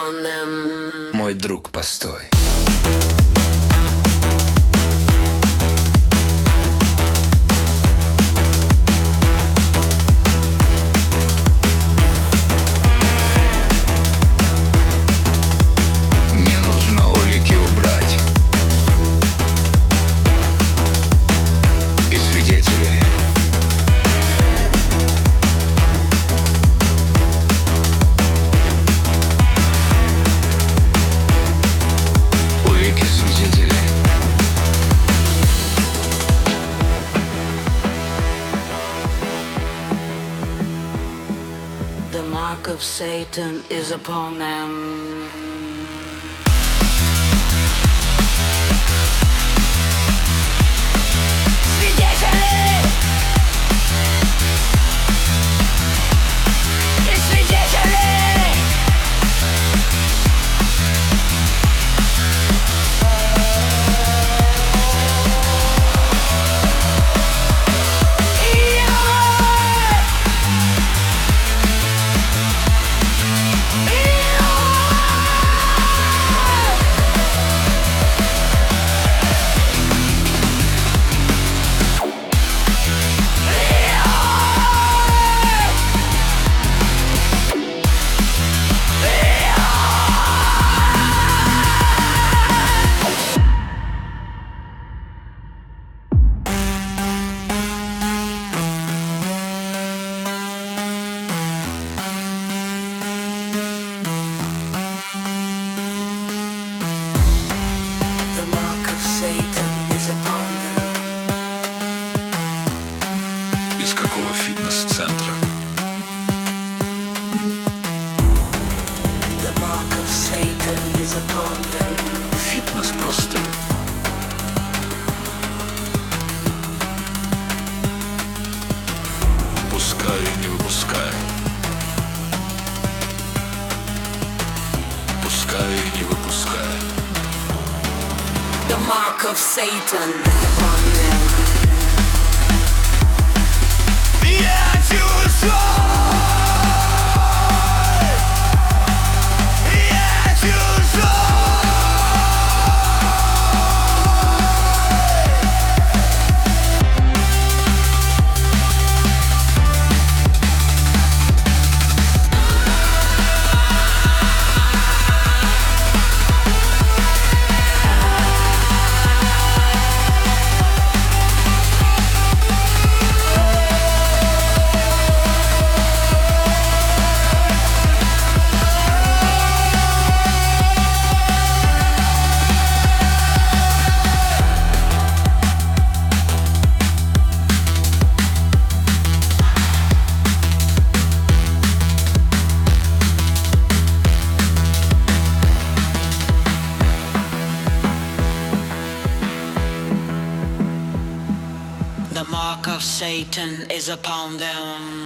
upon them. Мой друг, постой. Мне нужно улики убрать и свидетелей. Улики свидетелей. The mark of Satan is upon them. The mark of Satan is upon them. Из какого фитнес-центра? The mark of Satan is upon them. Фитнес просто. Пускай и не выпускай. Пускай и не выпускай. The mark of Satan is upon them. Я чужой! Я чужой! The mark of Satan is upon them.